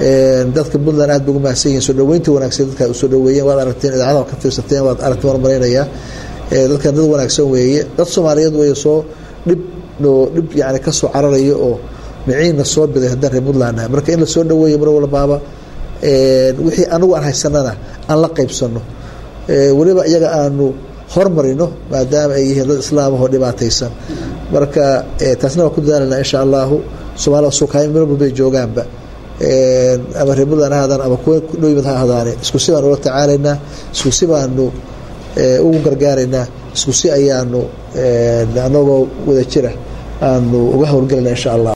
dadka Puntland aad ugu mahadsan yihiin soo dhaweynta wanaagsan dadka u soo dhaweeyeen waad aragteen idaacadaha ka fiirsateen waad aragteen marmareynaya dadka dad wanaagsan weeye dad Soomaaliyeed way soo dhib yaani ka soo cararayo oo miciina soo biday haddana Puntland marka in la soo dhaweeyo mar walba wixii anagu aan haysanana aan la qaybsano waliba iyaga aanu hormarino maadaama ay yihiin dad islaam oo dhibaataysan marka taasna waa ku dadaalna insha Allah Soomaaliya soo kaayeen meel walba joogaanba ama Puntland hadan ama kuwa dhowmad ha hadaane isku si aan ula tacaalayna isku si baanu ugu gargaarayna isku si ayaanu anagoo wada jira aanu uga hawlgalnaa insha Allah